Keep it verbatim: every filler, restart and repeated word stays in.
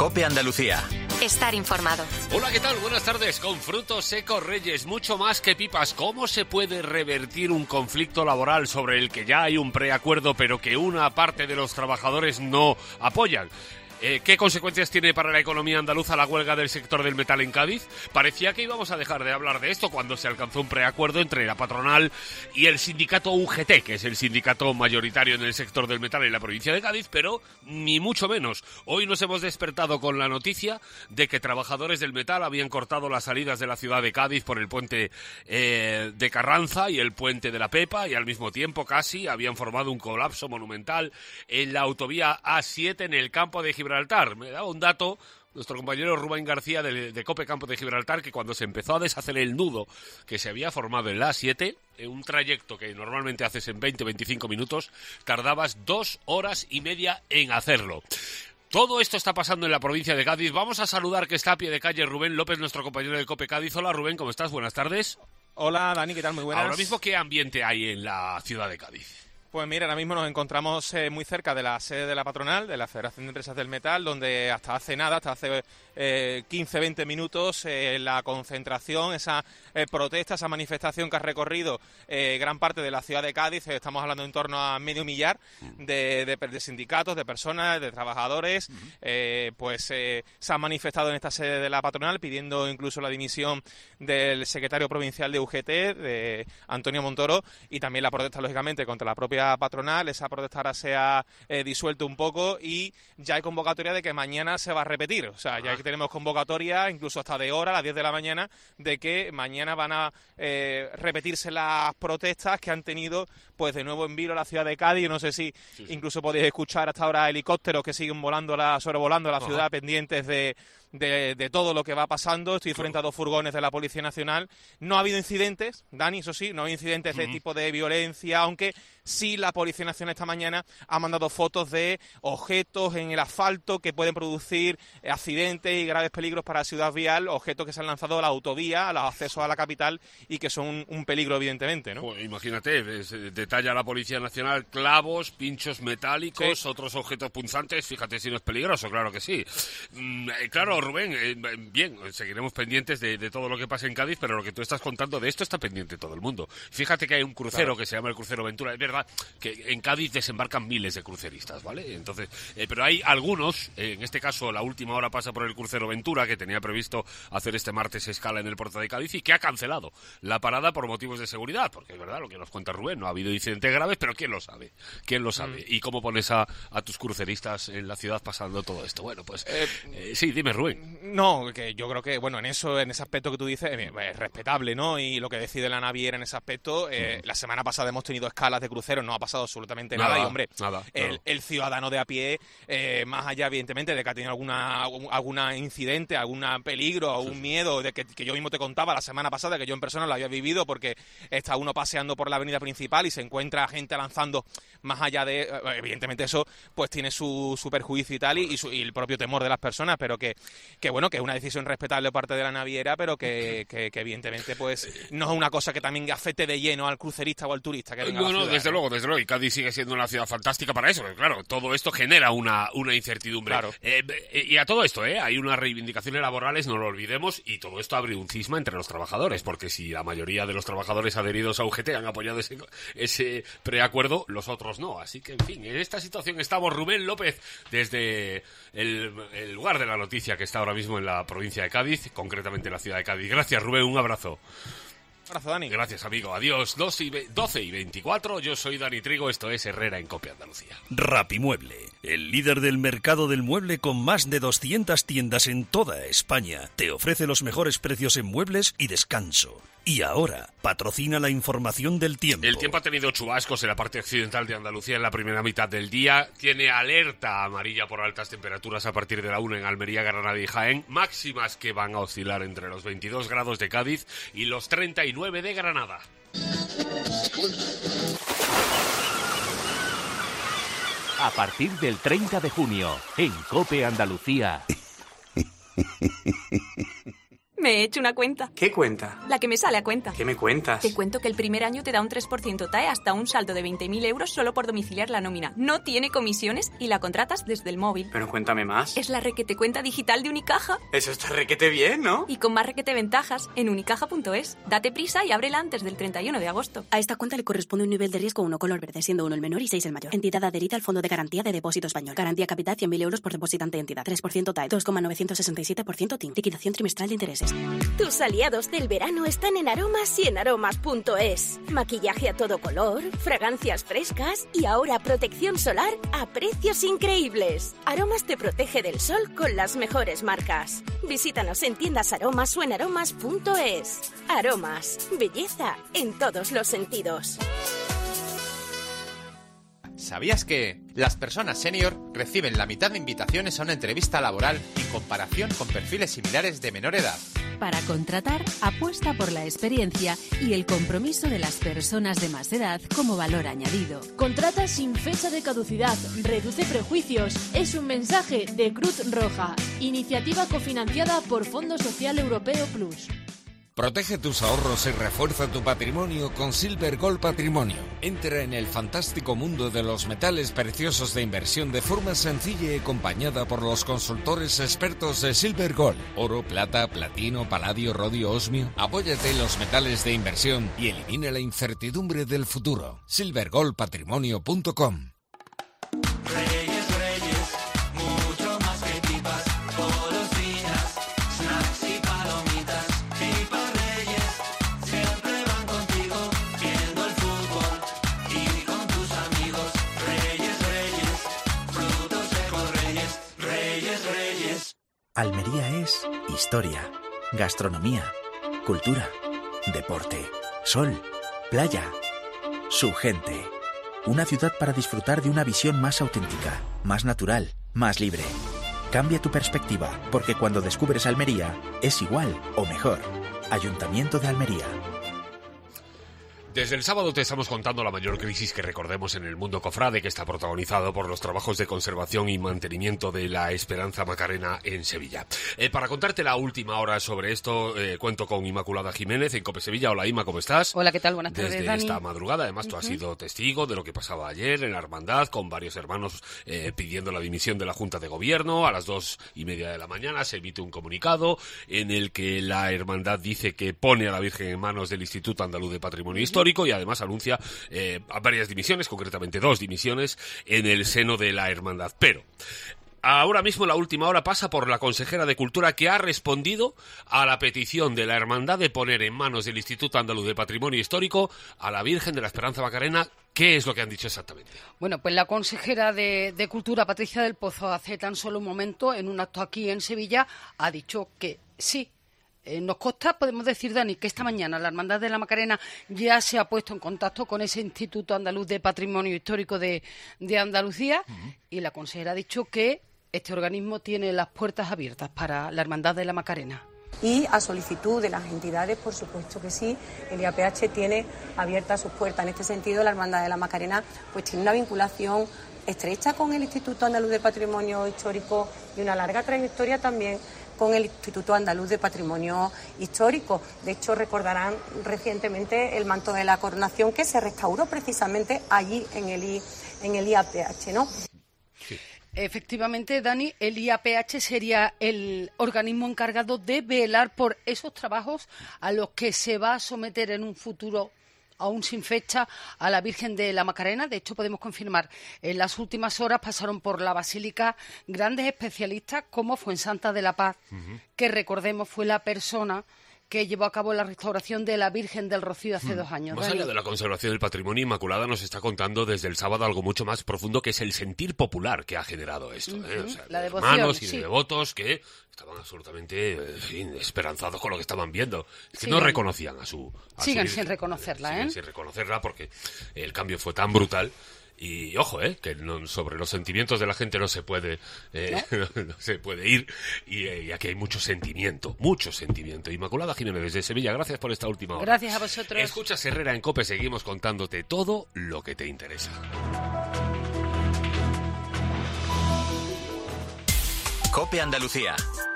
COPE Andalucía. Estar informado. Hola, ¿qué tal? Buenas tardes. Con Frutos Secos Reyes, mucho más que pipas. ¿Cómo se puede revertir un conflicto laboral sobre el que ya hay un preacuerdo, pero que una parte de los trabajadores no apoyan? Eh, ¿Qué consecuencias tiene para la economía andaluza la huelga del sector del metal en Cádiz? Parecía que íbamos a dejar de hablar de esto cuando se alcanzó un preacuerdo entre la patronal y el sindicato U G T, que es el sindicato mayoritario en el sector del metal en la provincia de Cádiz, pero ni mucho menos. Hoy nos hemos despertado con la noticia de que trabajadores del metal habían cortado las salidas de la ciudad de Cádiz por el puente eh, de Carranza y el puente de la Pepa, y al mismo tiempo casi habían formado un colapso monumental en la autovía A siete en el campo de Gibraltar. Me da un dato nuestro compañero Rubén García de, de COPE Campo de Gibraltar, que cuando se empezó a deshacer el nudo que se había formado en la A siete, en un trayecto que normalmente haces en veinte a veinticinco minutos, tardabas dos horas y media en hacerlo. Todo esto está pasando en la provincia de Cádiz. Vamos a saludar, que está a pie de calle, Rubén López, nuestro compañero de COPE Cádiz. Hola, Rubén, ¿cómo estás? Buenas tardes. Hola, Dani, ¿qué tal? Muy buenas. Ahora mismo, ¿qué ambiente hay en la ciudad de Cádiz? Pues mira, ahora mismo nos encontramos eh, muy cerca de la sede de la patronal, de la Federación de Empresas del Metal, donde hasta hace nada, hasta hace eh, quince a veinte minutos, eh, la concentración, esa eh, protesta, esa manifestación que ha recorrido eh, gran parte de la ciudad de Cádiz, eh, estamos hablando en torno a medio millar de, de, de sindicatos, de personas, de trabajadores, eh, pues eh, se han manifestado en esta sede de la patronal pidiendo incluso la dimisión del secretario provincial de U G T, de Antonio Montoro, y también la protesta, lógicamente, contra la propia patronal. Esa protesta ahora se ha eh, disuelto un poco y ya hay convocatoria de que mañana se va a repetir. O sea, ya que tenemos convocatoria, incluso hasta de hora, a las diez de la mañana, de que mañana van a eh, repetirse las protestas que han tenido, pues de nuevo en vilo la ciudad de Cádiz. No sé si sí, sí. incluso podéis escuchar hasta ahora helicópteros que siguen volando la, sobrevolando la Ajá. ciudad, pendientes de De, de todo lo que va pasando. Estoy frente a dos furgones de la Policía Nacional. No ha habido incidentes, Dani, eso sí, no hay incidentes de uh-huh. tipo de violencia, aunque sí la Policía Nacional esta mañana ha mandado fotos de objetos en el asfalto que pueden producir accidentes y graves peligros para la ciudad vial, objetos que se han lanzado a la autovía, a los accesos a la capital y que son un, un peligro, evidentemente, ¿no? Pues imagínate, detalla la Policía Nacional clavos, pinchos metálicos, sí. otros objetos punzantes. Fíjate si no es peligroso, claro que sí. Mm, eh, claro, Rubén, eh, bien, seguiremos pendientes de, de todo lo que pase en Cádiz, pero lo que tú estás contando, de esto está pendiente todo el mundo. Fíjate que hay un crucero claro. que se llama el Crucero Ventura. Es verdad que en Cádiz desembarcan miles de cruceristas, ¿vale? Entonces, eh, pero hay algunos, eh, en este caso la última hora pasa por el Crucero Ventura, que tenía previsto hacer este martes escala en el puerto de Cádiz y que ha cancelado la parada por motivos de seguridad, porque es verdad lo que nos cuenta Rubén, no ha habido incidentes graves, pero ¿quién lo sabe? ¿Quién lo sabe? Mm. ¿Y cómo pones a, a tus cruceristas en la ciudad pasando todo esto? Bueno, pues eh, eh, sí, dime, Rubén. No, que yo creo que, bueno, en eso, en ese aspecto que tú dices, es respetable, ¿no? Y lo que decide la naviera en ese aspecto, eh, mm. la semana pasada hemos tenido escalas de cruceros, no ha pasado absolutamente nada, nada y, hombre, nada, el, claro. el ciudadano de a pie, eh, más allá, evidentemente, de que ha tenido alguna, alguna incidente, algún peligro, algún sí, miedo, de que, que yo mismo te contaba la semana pasada, que yo en persona lo había vivido, porque está uno paseando por la avenida principal y se encuentra gente lanzando más allá de, evidentemente eso, pues tiene su, su perjuicio y tal, y, y, su, y el propio temor de las personas, pero que, que bueno, que es una decisión respetable de parte de la naviera, pero que, que, que evidentemente pues no es una cosa que también afecte de lleno al crucerista o al turista que venga no, a la no, ciudad. Desde ¿no? luego, desde luego, y Cádiz sigue siendo una ciudad fantástica para eso, claro, todo esto genera una, una incertidumbre. Claro. Eh, y a todo esto, eh, hay unas reivindicaciones laborales, no lo olvidemos, y todo esto abre un cisma entre los trabajadores, porque si la mayoría de los trabajadores adheridos a U G T han apoyado ese, ese preacuerdo, los otros no. Así que, en fin, en esta situación estamos. Rubén López, desde el, el lugar de la noticia que está ahora mismo en la provincia de Cádiz, concretamente en la ciudad de Cádiz. Gracias, Rubén, un abrazo. Un abrazo, Dani. Gracias, amigo. Adiós. doce y veinticuatro, yo soy Dani Trigo, esto es Herrera en COPE Andalucía. Rapimueble, el líder del mercado del mueble con más de doscientas tiendas en toda España, te ofrece los mejores precios en muebles y descanso. Y ahora, patrocina la información del tiempo. El tiempo ha tenido chubascos en la parte occidental de Andalucía en la primera mitad del día. Tiene alerta amarilla por altas temperaturas a partir de la una en Almería, Granada y Jaén. Máximas que van a oscilar entre los veintidós grados de Cádiz y los treinta y nueve de Granada. A partir del treinta de junio, en COPE Andalucía... Me he hecho una cuenta. ¿Qué cuenta? La que me sale a cuenta. ¿Qué me cuentas? Te cuento que el primer año te da un tres por ciento T A E hasta un saldo de veinte mil euros solo por domiciliar la nómina. No tiene comisiones y la contratas desde el móvil. Pero cuéntame más. Es la requete cuenta digital de Unicaja. Eso está requete bien, ¿no? Y con más requete ventajas en unicaja punto es. Date prisa y ábrela antes del treinta y uno de agosto. A esta cuenta le corresponde un nivel de riesgo uno color verde, siendo uno el menor y seis el mayor. Entidad adherida al Fondo de Garantía de Depósito Español. Garantía capital cien mil euros por depositante entidad. tres por ciento T A E. dos coma novecientos sesenta y siete por ciento T I N. Liquidación trimestral de intereses. Tus aliados del verano están en Aromas y en aromas punto es. Maquillaje a todo color, fragancias frescas y ahora protección solar a precios increíbles. Aromas te protege del sol con las mejores marcas. Visítanos en tiendas Aromas o en aromas punto es. Aromas, belleza en todos los sentidos. ¿Sabías que las personas senior reciben la mitad de invitaciones a una entrevista laboral en comparación con perfiles similares de menor edad? Para contratar, apuesta por la experiencia y el compromiso de las personas de más edad como valor añadido. Contrata sin fecha de caducidad, reduce prejuicios. Es un mensaje de Cruz Roja, iniciativa cofinanciada por Fondo Social Europeo Plus. Protege tus ahorros y refuerza tu patrimonio con Silver Gold Patrimonio. Entra en el fantástico mundo de los metales preciosos de inversión de forma sencilla y acompañada por los consultores expertos de Silver Gold. Oro, plata, platino, paladio, rodio, osmio. Apóyate en los metales de inversión y elimina la incertidumbre del futuro. silver gold patrimonio punto com. Almería es historia, gastronomía, cultura, deporte, sol, playa, su gente. Una ciudad para disfrutar de una visión más auténtica, más natural, más libre. Cambia tu perspectiva, porque cuando descubres Almería, es igual o mejor. Ayuntamiento de Almería. Desde el sábado te estamos contando la mayor crisis que recordemos en el mundo cofrade, que está protagonizado por los trabajos de conservación y mantenimiento de la Esperanza Macarena en Sevilla. Eh, para contarte la última hora sobre esto, eh, cuento con Inmaculada Jiménez en COPE Sevilla. Hola, Ima, ¿cómo estás? Hola, ¿qué tal? Buenas tardes, Desde Dani. esta madrugada, además, tú uh-huh. has sido testigo de lo que pasaba ayer en la hermandad, con varios hermanos eh, pidiendo la dimisión de la Junta de Gobierno. A las dos y media de la mañana se emite un comunicado en el que la hermandad dice que pone a la Virgen en manos del Instituto Andaluz de Patrimonio uh-huh. Histórico y además anuncia Eh, varias dimisiones, concretamente dos dimisiones en el seno de la hermandad. Pero ahora mismo la última hora pasa por la consejera de Cultura, que ha respondido a la petición de la hermandad de poner en manos del Instituto Andaluz de Patrimonio Histórico a la Virgen de la Esperanza Macarena. ¿Qué es lo que han dicho exactamente? Bueno, pues la consejera de, de Cultura, Patricia del Pozo, hace tan solo un momento, en un acto aquí en Sevilla, ha dicho que sí. Eh, nos consta, podemos decir, Dani, que esta mañana la Hermandad de la Macarena ya se ha puesto en contacto con ese Instituto Andaluz de Patrimonio Histórico de, de Andalucía uh-huh. y la consejera ha dicho que este organismo tiene las puertas abiertas para la Hermandad de la Macarena. Y a solicitud de las entidades, por supuesto que sí, el I A P H tiene abiertas sus puertas. En este sentido, la Hermandad de la Macarena pues tiene una vinculación estrecha con el Instituto Andaluz de Patrimonio Histórico y una larga trayectoria también con el Instituto Andaluz de Patrimonio Histórico. De hecho, recordarán recientemente el manto de la coronación que se restauró precisamente allí en el, I, en el I A P H, ¿no? Sí. Efectivamente, Dani, el I A P H sería el organismo encargado de velar por esos trabajos a los que se va a someter en un futuro aún sin fecha a la Virgen de la Macarena. De hecho, podemos confirmar, en las últimas horas pasaron por la Basílica grandes especialistas como Fuensanta de la Paz, uh-huh. que recordemos fue la persona que llevó a cabo la restauración de la Virgen del Rocío hace hmm. dos años. Más allá de la conservación del patrimonio, Inmaculada nos está contando desde el sábado algo mucho más profundo, que es el sentir popular que ha generado esto. Uh-huh. ¿eh? O sea, la de devoción, hermanos y sí. de devotos que estaban absolutamente, en fin, esperanzados con lo que estaban viendo. Es que Sigan. no reconocían a su a Siguen su sin reconocerla, Siguen ¿eh? sin reconocerla porque el cambio fue tan brutal. Y ojo, eh, que no, sobre los sentimientos de la gente no se puede eh, ¿No? no se puede ir, y, eh, y aquí hay mucho sentimiento, mucho sentimiento. Inmaculada Jiménez desde Sevilla, gracias por esta última hora. Gracias a vosotros. Escuchas Herrera en COPE, seguimos contándote todo lo que te interesa. COPE Andalucía.